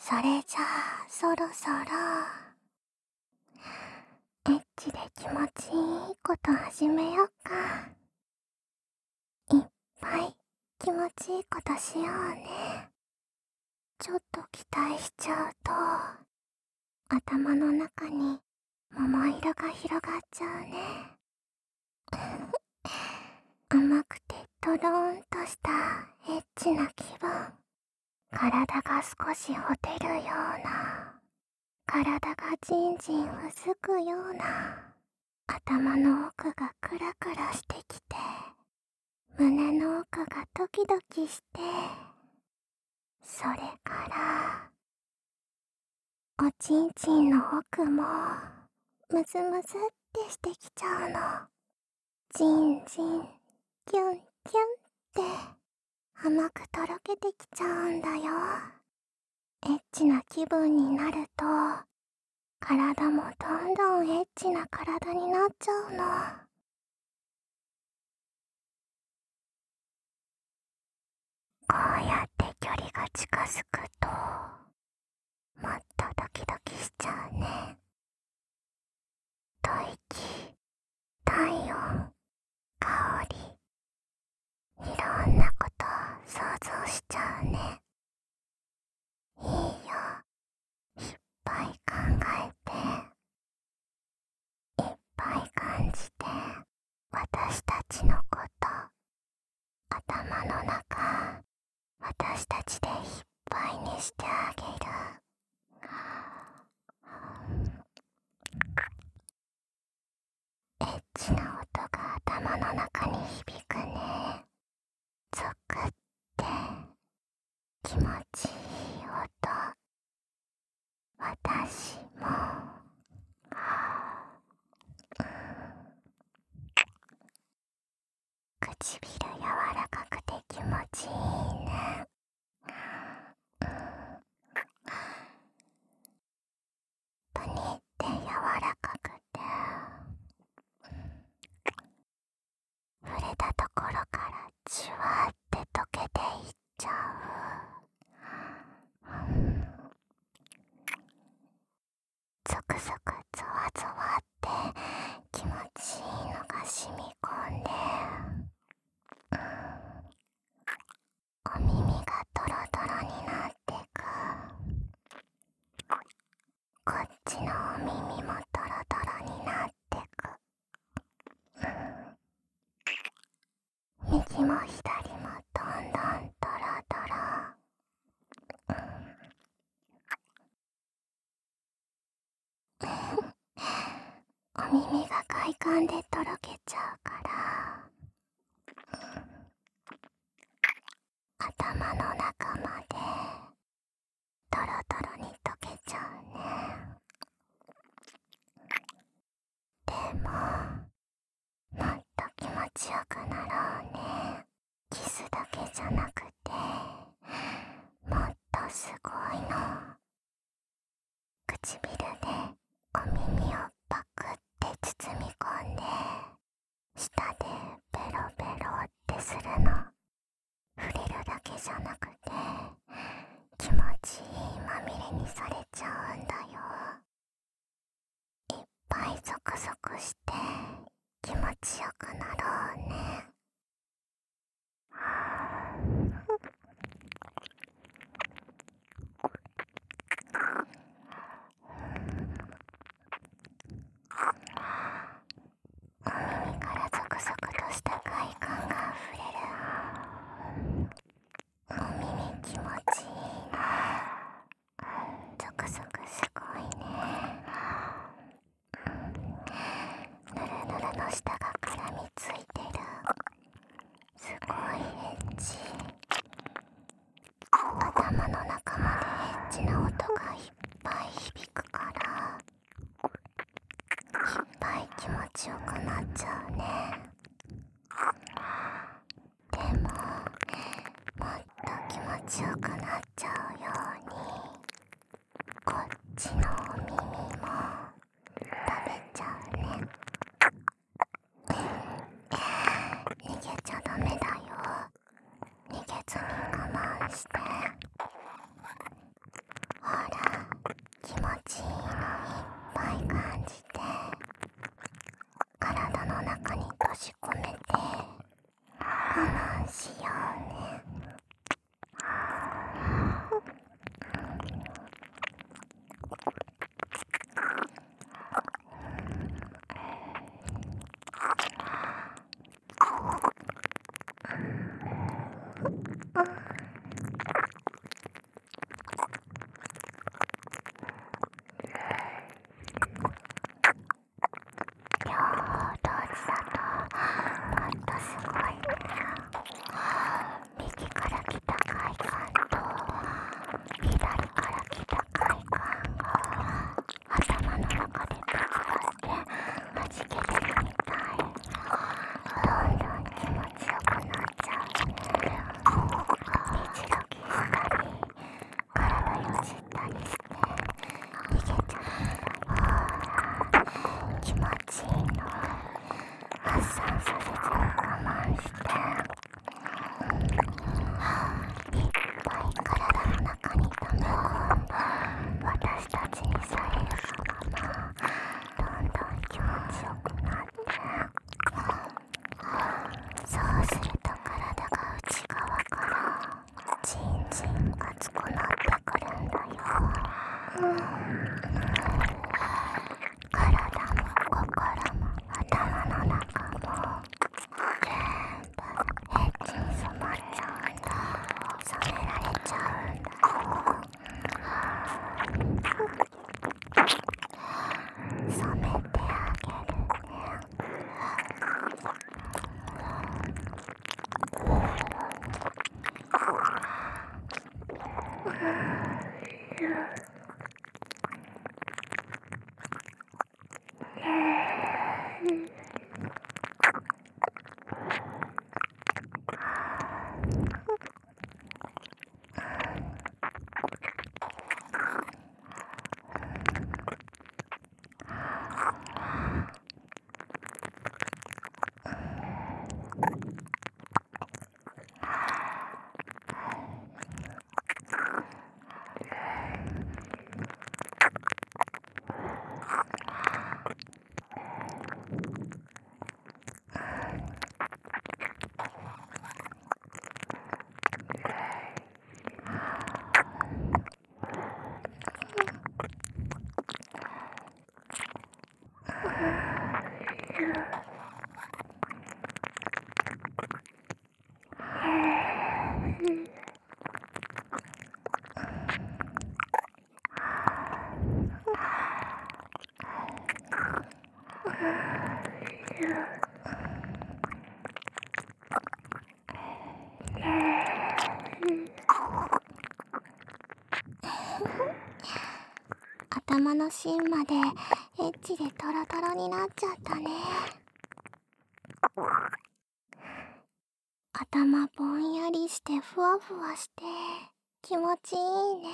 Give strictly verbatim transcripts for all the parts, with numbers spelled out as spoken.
それじゃあそろそろエッチで気持ちいいこと始めよっか。いっぱい気持ちいいことしようね。ちょっと期待しちゃうと頭の中に桃色が広がっちゃうね。甘くてトローンとしたエッチな気分。体が少しほてるような、体がじんじんうずくような、頭の奥がクラクラしてきて、胸の奥がドキドキして、それからおちんちんの奥もムズムズってしてきちゃうの。じんじんキュンキュンって甘くとろけてきちゃうんだよ。エッチな気分になると体もどんどんエッチな体になっちゃうの。こうやって距離が近づくともっとドキドキしちゃうね。吐息、体温、香り、いろんなこと想像しちゃうね。いいよ、いっぱい考えて、いっぱい感じて、私たちのこと、頭の中、私たちでいっぱいにしてあげる。エッチな音が頭の中に響くね。ゾクって気持ちいい音。私も、うん、唇柔らかくて気持ちいいね。うん、プニって柔らかくて、触れたところからじゅわって溶けていっちゃう。うん、ゾクゾクゾワゾワって気持ちいいのが染み込んで、うん、お耳がトロトロになってく。こっちのお耳もトロトロになってく。うん、右も左もどんどんトロトロ。お耳が快感でとろけちゃうから、うん、頭の中までトロトロに溶けちゃうね。でももっと気持ちよくなろうね。キスだけじゃなくてもっとすごいの。唇でお耳をパクって包み込んで、舌でペロペロってするの。触れるだけじゃなくて気持ちいいまみれにされちゃうんだよ。いっぱいゾクゾクして気持ちよくなろうね。お耳からゾクゾクとした快感があふれる。お耳気持ちいいな。ゾクゾクすごいね。ぬるぬるの下が絡みついてる。すごいエッチ。頭の中までエッチな音がいっぱい響くから、いっぱい気持ちよくなっちゃうね。でももっと気持ちよくなっちゃうように、こっちのお耳も食べちゃうね。逃げちゃダメだよ。逃げずに我慢して。ほ頭の芯までエッチでトロトロになっちゃったね。頭ぼんやりしてふわふわして気持ちいいね。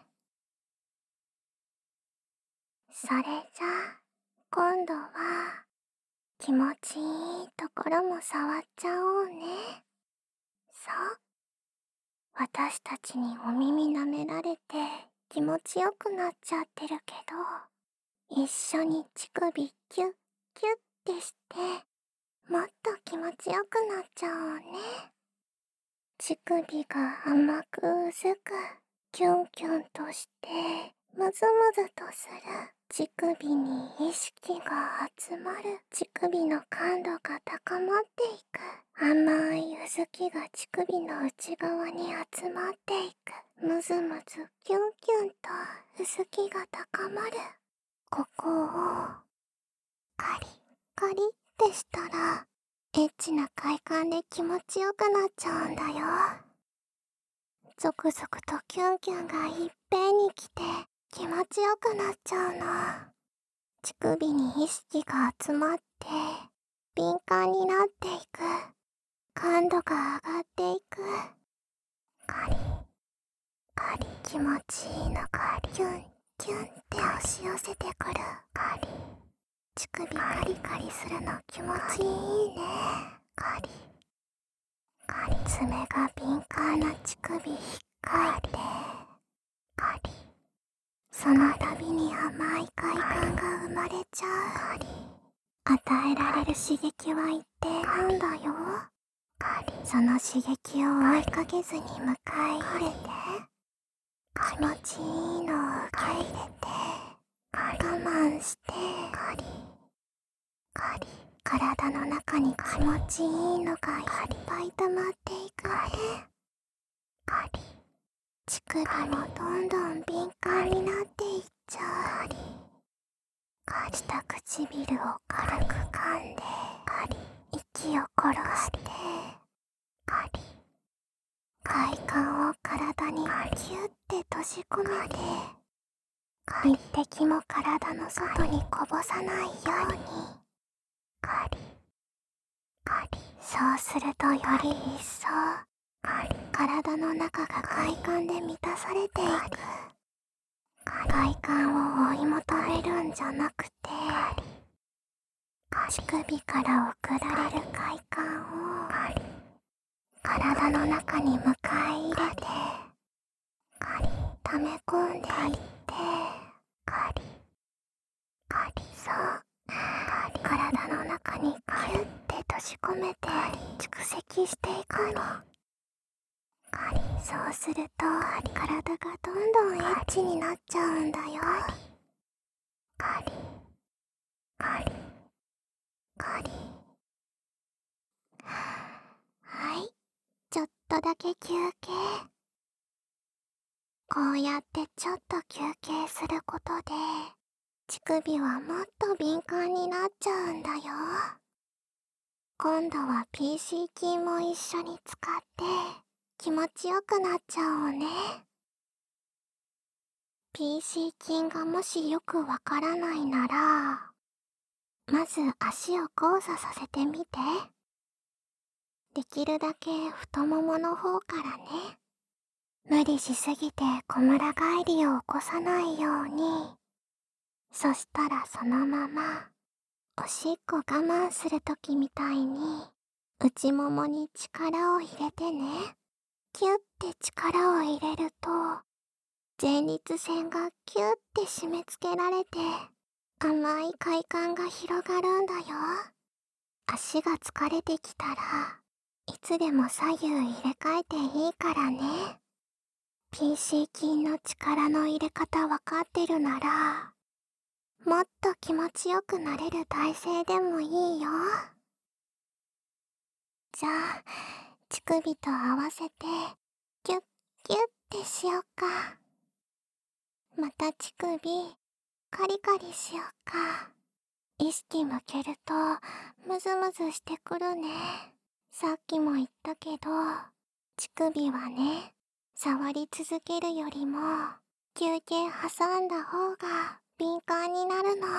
それじゃあ今度は気持ちいいところも触っちゃおうね。そう、私たちにお耳舐められて気持ちよくなっちゃってるけど、一緒に乳首キュッキュッてしてもっと気持ちよくなっちゃおうね。乳首が甘くうずくキュンキュンとしてムズムズとする。乳首に意識が集まる。乳首の感度が高まっていく。甘いうずきが乳首の内側に集まっていく。ムズムズキュンキュンとうずきが高まる。ここをカリカリってしたらエッチな快感で気持ちよくなっちゃうんだよ。ゾクゾクとキュンキュンがいっぺんに来て気持ちよくなっちゃうの。乳首に意識が集まって敏感になっていく。感度が上がっていく。カリカリ気持ちいいの。カリキュンキュンって押し寄せてくる。カリ乳首カリカリするの気持ちいいね。カリカリ爪が敏感な乳首引っかいてカリその度に甘い快感が生まれちゃう。カリ与えられる刺激は一定なんだよ。カリその刺激を追いかけずに迎え入れて気持ちいいのを受け入れて我慢してカリカリ体の中に気持ちいいのがいっぱい溜まっていくね。カリ乳首もどんどん敏感になっていっちゃう。カリカリ下唇を軽く噛んでカリ息を殺してカリ快感を体にキュッて閉じ込めて一滴も体の外にこぼさないようにカリカリそうするとより一層体の中が快感で満たされていく。快感を追い求めるんじゃなくて乳首から送られる快感を体の中に迎え入れて溜め込んでいってカリカリそう体の中にキュッて閉じ込めて蓄積していくの。カリそうすると体がどんどんエッチになっちゃうんだよ。カリカリカリはい、ちょっとだけ休憩。こうやってちょっと休憩することで乳首はもっと敏感になっちゃうんだよ。今度は ピーシー キーも一緒に使って気持ちよくなっちゃおうね。 ピーシー 筋がもしよくわからないなら、まず足を交差させてみて。できるだけ太ももの方からね。無理しすぎてこむら返りを起こさないように。そしたらそのまま、おしっこ我慢するときみたいに、内ももに力を入れてね。キュッて力を入れると、前立腺がキュッて締め付けられて、甘い快感が広がるんだよ。足が疲れてきたら、いつでも左右入れ替えていいからね。ピーシー 筋の力の入れ方わかってるなら、もっと気持ちよくなれる体勢でもいいよ。じゃあ、乳首と合わせて、キュッキュッてしよっか。また乳首、カリカリしよっか。意識向けると、ムズムズしてくるね。さっきも言ったけど、乳首はね、触り続けるよりも、休憩挟んだ方が敏感になるの。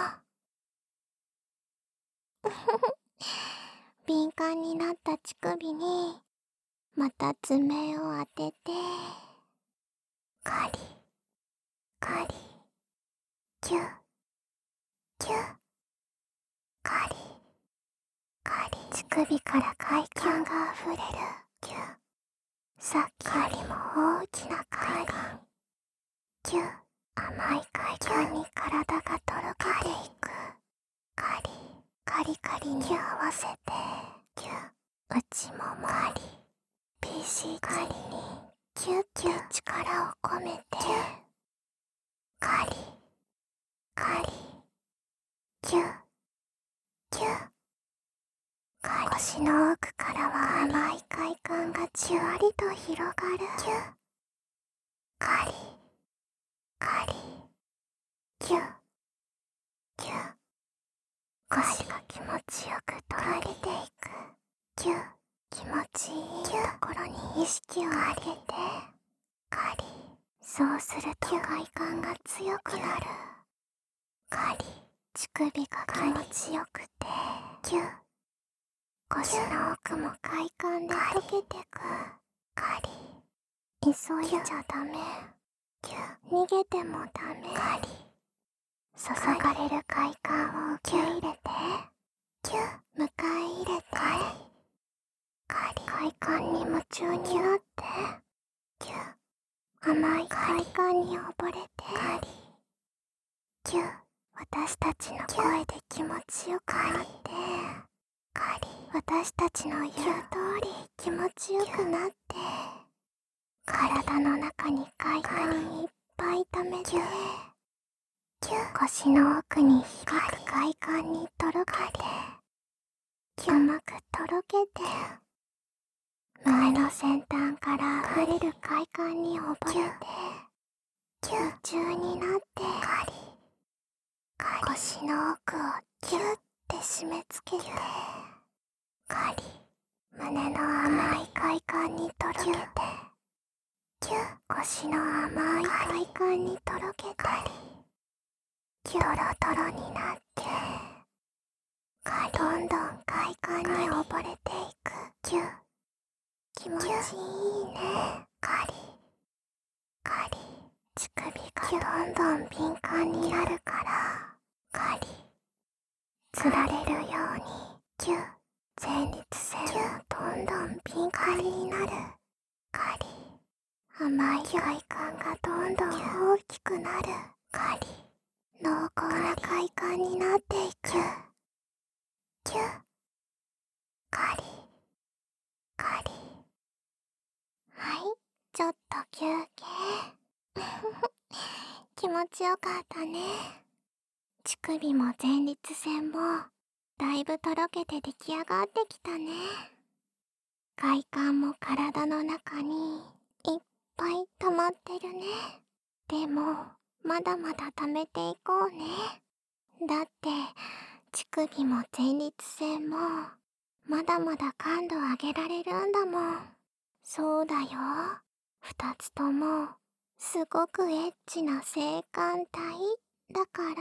敏感になった乳首に、また爪を当てて、カリ、カリ、キュッ、キュッ、カリ、カリ、乳首から快感が溢れる。キュッ、さっきよりも大きな快感。キュッ、甘い快感に体がとろけていく。カリ、カリカリに合わせて、キュッ、内ももカリ、ピーシー カリにキュッキュッ力を込めて、カリ、カリ、キュッ、キュッ、カリ、腰の奥からは甘い快感がじわりと広がる。キュッ、カリ、カリ、キュッ、キュッ、腰が気持ちよくとろけていく。キュッ、気持ちいいところに意識を上げて、カリ、そうすると快感が強くなる。カリ、乳首が気持ちよくて、キュッ、腰の奥も快感で溶けてく。カリ、急いじゃダメ。キュッ、逃げてもダメ。カリ、注がれる快感を受け入れて、キュッ、迎え入れて、カリ、カリ、快感に夢中になって、キュッ、甘い快感に溺れて、カリ、キュッ、私たちの声で気持ちよくなって、カリ、私たちの言う通り気持ちよくなって、体の中に快感いっぱい溜めて、キュッ、腰の奥に響く快感にとろけて、うまくとろけて、胸の先端から溢れる快感に溺れて、夢中になって、カリ、カリ、腰の奥をキュッて締め付けて、カリ、胸の甘い快感にとろけて、キュッ、腰の甘い快感にとろけて、キュッ、トロトロになって、カリ、どんどん快感に溺れていく。キュッ、気持ちいいね。カリ、カリ、乳首がどんどん敏感になるから、カリ、つられるように、キュッ、前立腺もどんどん敏感になる。カリ、甘い快感がどんどん大きくなる。カリ、濃厚な快感になっていく。キュッ、カリ、カリ。はい、ちょっと休憩。気持ちよかったね。乳首も前立腺もだいぶとろけて出来上がってきたね。快感も体の中にいっぱい溜まってるね。でもまだまだ溜めていこうね。だって乳首も前立腺もまだまだ感度上げられるんだもん。そうだよ。二つともすごくエッチな性感帯だから、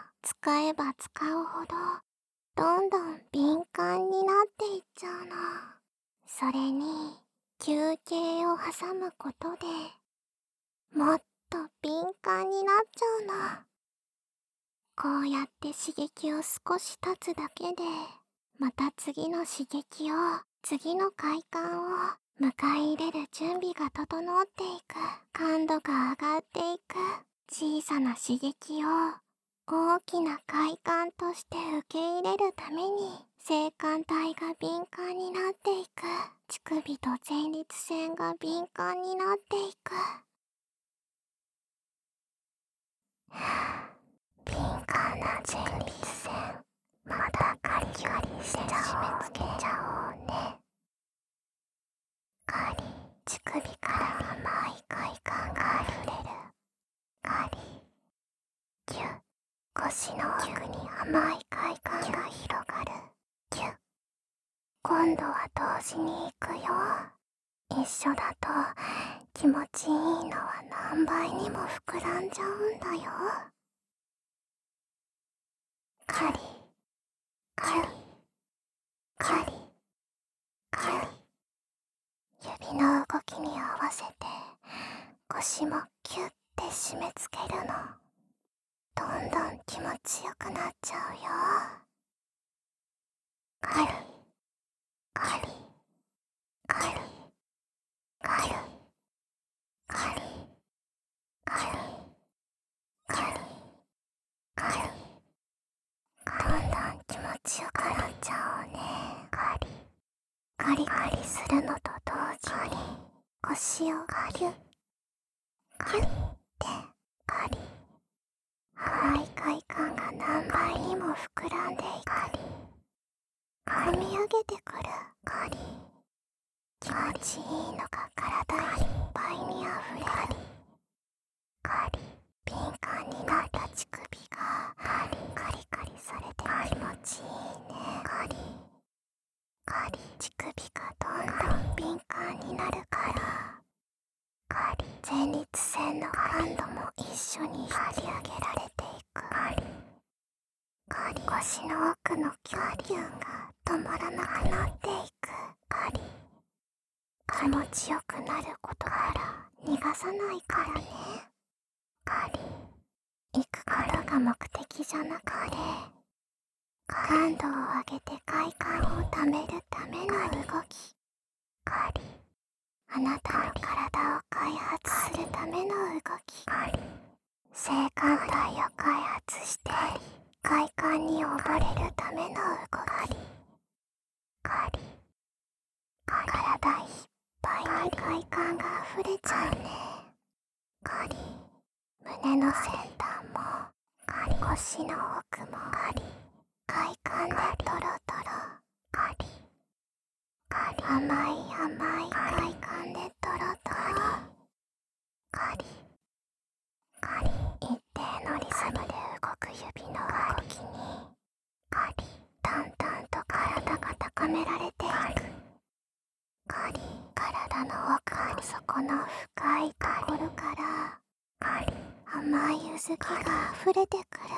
使えば使うほどどんどん敏感になっていっちゃうの。それに休憩を挟むことでもっと敏感になっちゃうの。こうやって刺激を少し経つだけで、また次の刺激を、次の快感を迎え入れる準備が整っていく。感度が上がっていく。小さな刺激を大きな快感として受け入れるために、性感帯が敏感になっていく。乳首と前立腺が敏感になっていく。敏感な前立腺、またカリカリして締め付けちゃおうね。カリ、乳首から甘い快感があふれる。カリ、キュッ、腰の奥に甘い快感が広がる。キュッ、今度は同時に行くよ。一緒だと気持ちいいのは何倍にも膨らんじゃうんだよ。カリ、カリ、カリ、カリ。指の動きに合わせて腰もキュッて締め付けるの。どんどん気持ちよくなっちゃうよ。カリ、カリ、カリ、カリ、カリ、カリ、カリ、カリ。どんどん気持ちよくなっちゃおうね。カリ、カリカリするのと同時に腰をキュッキュッてカリ、甘い快感が何倍にも膨らんでいく。込み上げてくる。カリ、気持ちいいのが体いっぱいにあふれる。カリ、敏感になった乳首がカリカリカリされて気持ちいいね。カリ、カリ、乳首がどんどん敏感になるから、カリ、前立腺の感度も一緒に引き上げられていく。カリ、カリ、腰の奥のキュンキュンが止まらなくなっていく。カリ、気持ちよくなることから逃がさないからね。カリ、行くことが目的じゃなくて、感度を上げて快感をためるための動き。カリ、あなたの体を開発するための動き。カリ、性感帯を開発して快感に溺れるための動き。カリ、体いっぱいに快感が溢れちゃうね。カリ、胸の先端もカリ、腰の奥もカリ、快感でトロトロ。カリ、カリ、甘い甘い快感でトロトロ。カリ、カリ、一定のリズムで動く指の動きにカリ、だんだんと体が高められていく。カリ、体の奥の底の深いところからカリ、甘いゆずきが溢れてくる。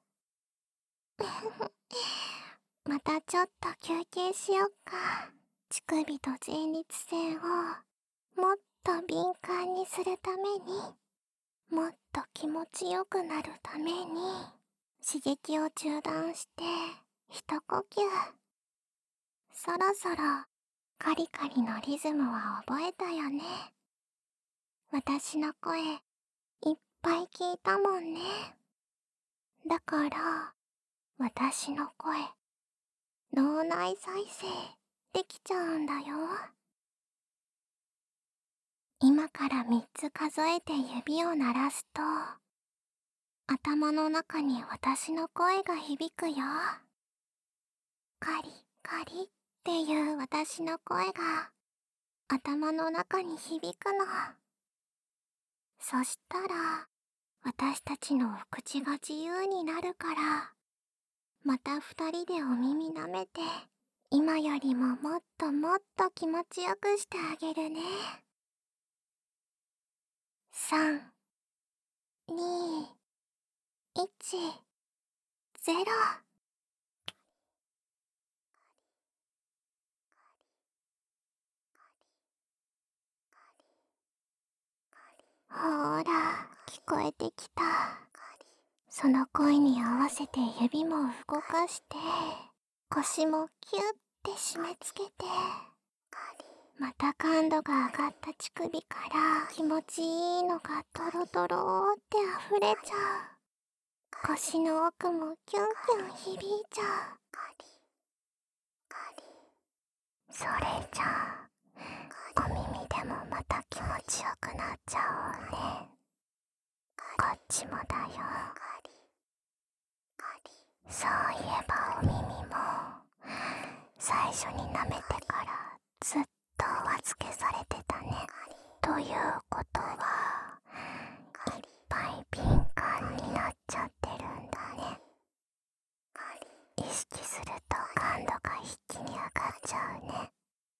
またちょっと休憩しよっか。乳首と前立腺をもっと敏感にするために、もっと気持ちよくなるために、刺激を中断して一呼吸。そろそろカリカリのリズムは覚えたよね。私の声いっぱい聞いたもんね。だから私の声脳内再生できちゃうんだよ。今からみっつ数えて指を鳴らすと、頭の中に私の声が響くよ。カリカリっていう私の声が頭の中に響くの。そしたら私たちのお口が自由になるから、また二人でお耳舐めて今よりももっともっと気持ちよくしてあげるね。さんに、いち、ゼロ。ほーら、聞こえてきた。その声に合わせて指も動かして、腰もキュッて締め付けて、また感度が上がった乳首から気持ちいいのがドロドロって溢れちゃう。腰の奥もキュンキュン響いちゃう。それじゃあ、お耳でもまた気持ちよくなっちゃおうね。こっちもだよ。そういえばお耳も最初に舐めてからずっとお預けされてたね。ということはいっぱい敏感になっちゃってるんだね。意識すると感度が一気に上がっちゃうね。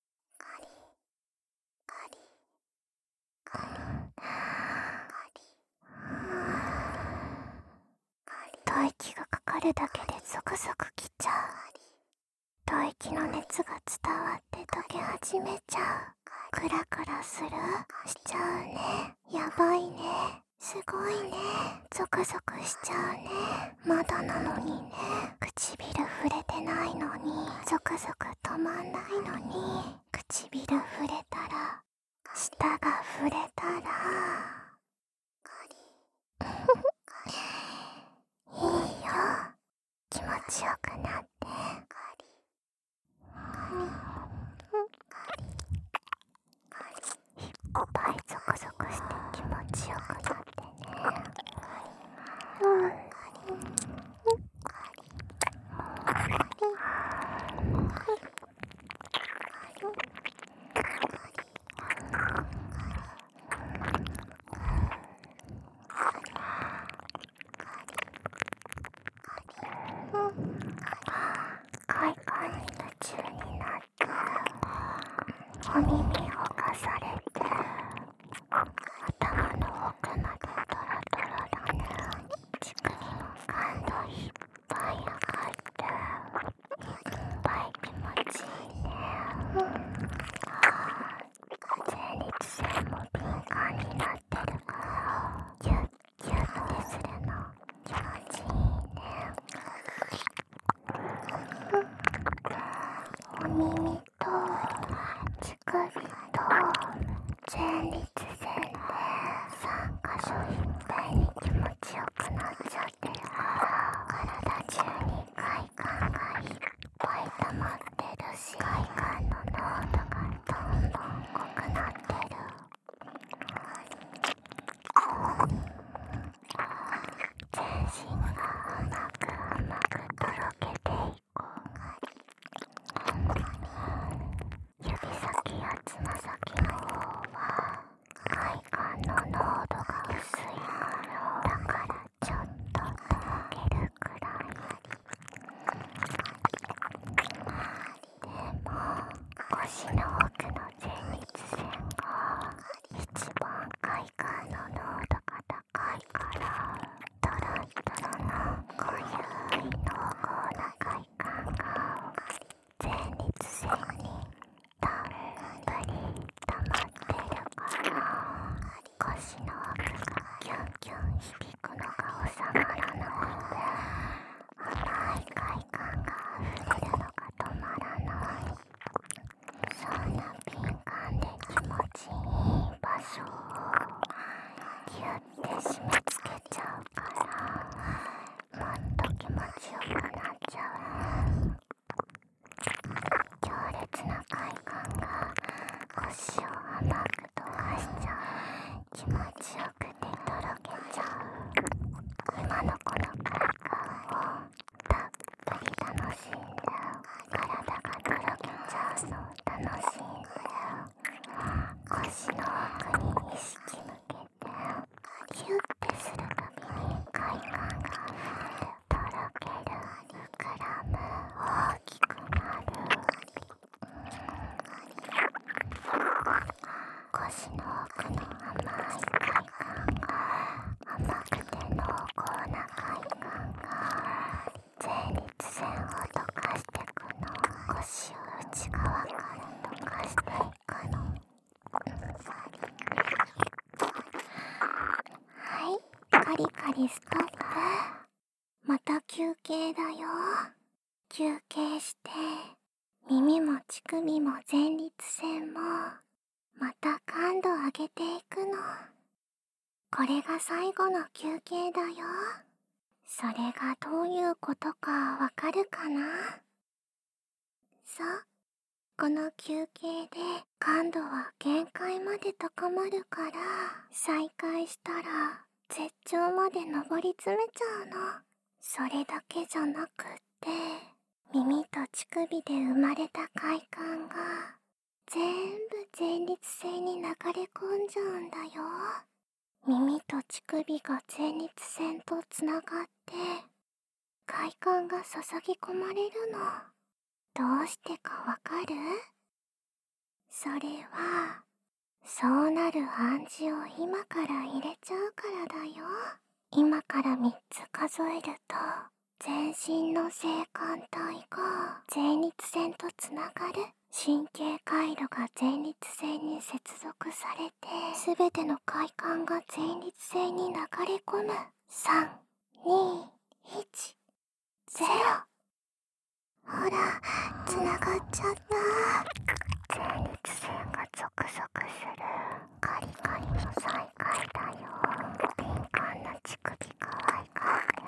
吐息がかかるだけでゾクゾクきちゃう。吐息の熱が伝わって溶け始めちゃう。クラクラするしちゃうね。やばいね。すごいね。ゾクゾクしちゃうね。まだなのにね。唇触れてないのにゾクゾク止まんないのに、唇触れたら、舌が触れたらいいよ。気持ちよくなって。いっぱいゾクゾクして気持ちよくなってね。うん。 りストップ。また休憩だよ。休憩して、耳も乳首も前立腺もまた感度上げていくの。これが最後の休憩だよ。それがどういうことかわかるかな？そう、この休憩で感度は限界まで高まるから、再開したら絶頂まで上り詰めちゃうの。それだけじゃなくって、耳と乳首で生まれた快感が全部前立腺に流れ込んじゃうんだよ。耳と乳首が前立腺とつながって快感が注ぎ込まれるの。どうしてかわかる？それはそうなる暗示を今から入れちゃうからだよ。今からみっつ数えると、全身の性感帯が前立腺とつながる。神経回路が前立腺に接続されて、すべての快感が前立腺に流れ込む。さん、に、いち、ゼロ。ほら、つながっちゃった。前立腺がゾクゾクする。カリカリの再会だよ。敏感な乳首可愛かった。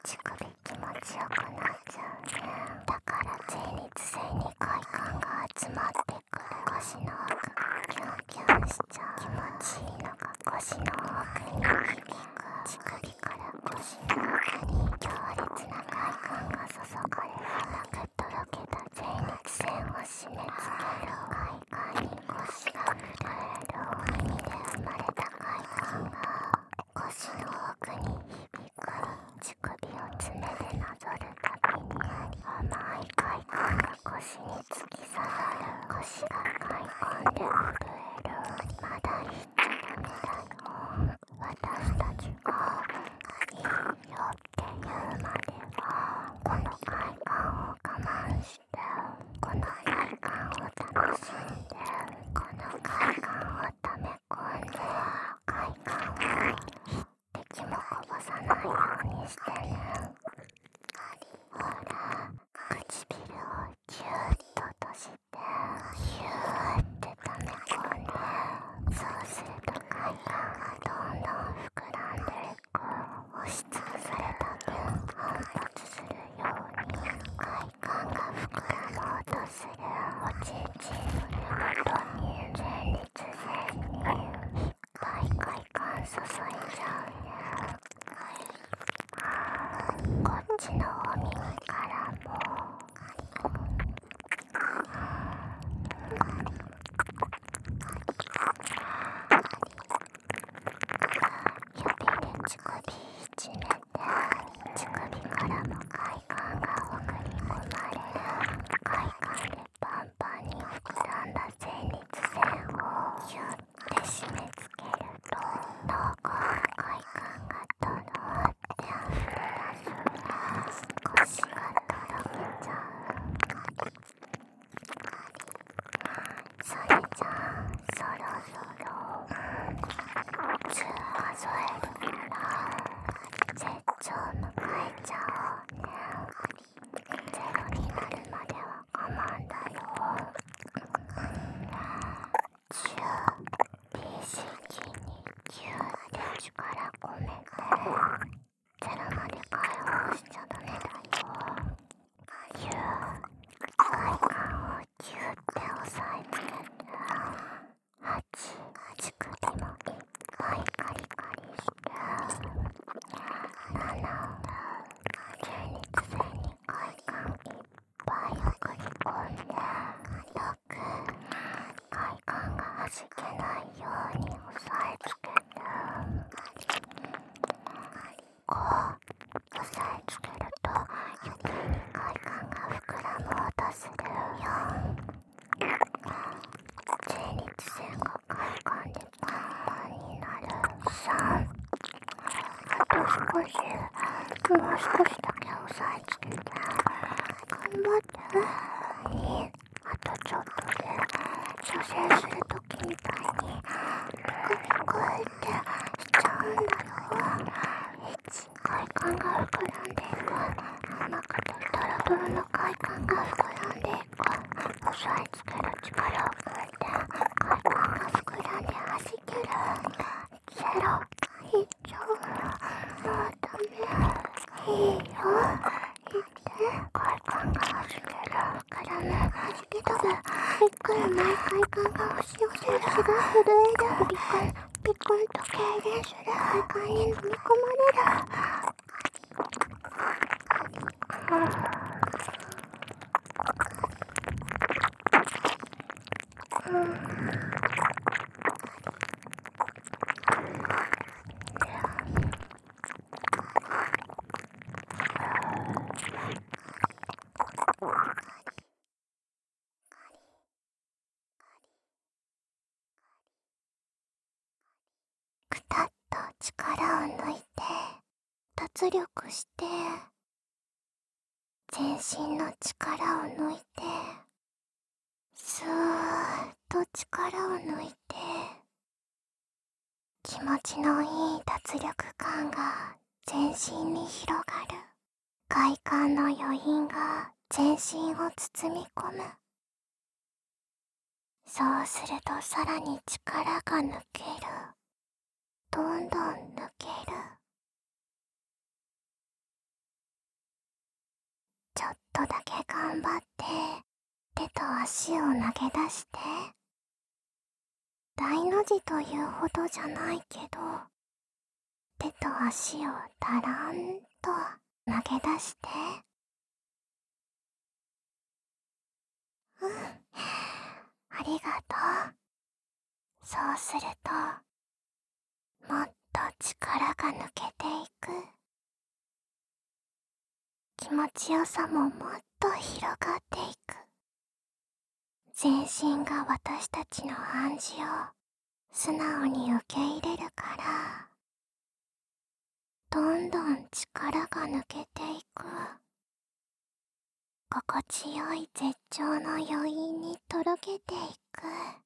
乳首気持ちよくなっちゃうね。だから前立腺に快感が集まってくる。腰の奥がキュンキュンしちゃう。気持ちいいのが腰の奥に響く。乳首から腰の奥に強烈な快感が注がれる。くっとろけた前立腺を締め付ける。快感に腰が震える。耳で生まれた快感が腰の奥に響く。乳首を爪でなぞるたびに甘い快感が腰に突き刺さる。腰が快感で震える。まだ言っちゃダメだよ。私たちがいいよって言うまでは、この快感を我慢して、この快感を楽しんで、この快感を溜め込んで、快感を一滴もこぼさないようにしてね。ほら、唇をギューッと閉じて、ギューって溜め込んで、そうすると快感がどんどん膨らんでいく。押しつぶされた分反発するように快感が膨らもうとする。おちんちんの根元に前立腺にいっぱい快感注いじゃうね。こっちのお耳からも指で乳首いじめて、乳首からも快感が送り込まれる。快感でパンパンに膨らんだ前立腺をギュッて締め付けると、濃厚な快感がとろって溢れ出す。腰がとろけちゃう。それじゃあそろそろじゅう数えるから絶頂迎えちゃおうね。ゼロになるまでは我慢だよ。じゅう、意識にギューって力込めて、ゼロまで解放しちゃダメだよ。ぎゅう、快感をギューって押さえつけて、はち、乳首もいっぱいカリカリして、なな、前立腺に快感いっぱい送り込んで、ろく、快感がはじけないように押さえつけて、ご、押さえつけると余計に快感が膨らもうとする。よん、前立腺が快感でパンパンになる。さん、あと少し、もう少しだけ押さえつけて、頑張って。に、あとちょっとで射精するときみたいにピクピクってしちゃうんだよ。いち、 けろ。大丈夫。もうダメ。いいよ。言って。快感がはじける。からね、はじけ飛ぶ。びっくりない快感が押し寄せる。血が震える。ピコン、ピコンと痙攣する。快感に飲み込まれる。うん。くたっと力を抜いて脱力して、全身の力を抜いて、スーッと力を抜いて、気持ちのいい脱力感が全身に広がる。快感の余韻が全身を包み込む。そうするとさらに力が抜ける。どんどん抜ける。ちょっとだけ頑張って手と足を投げ出して。大の字というほどじゃないけど、手と足をだらんと投げ出して。うん、ありがとう。そうするともっと力が抜けていく。気持ちよさももっと広がっていく。全身が私たちの暗示を素直に受け入れるから、どんどん力が抜けていく。心地よい絶頂の余韻にとろけていく。